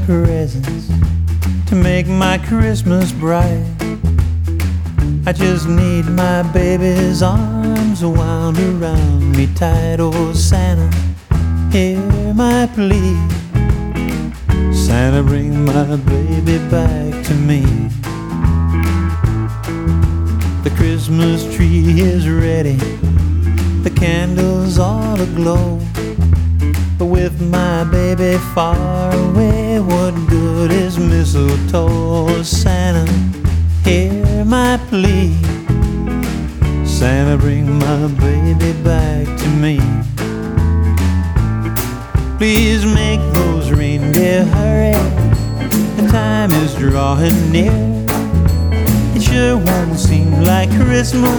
presents to make my Christmas bright. I just need my baby's arms wound around me tight. Oh Santa, hear my plea. Santa, bring my baby back to me. The Christmas tree is ready, the candles all aglow, but with my baby far away, what good is mistletoe? Santa, hear my plea. Santa, bring my baby back to me. Please make those reindeer hurry, the time is drawing near. It sure won't seem like Christmas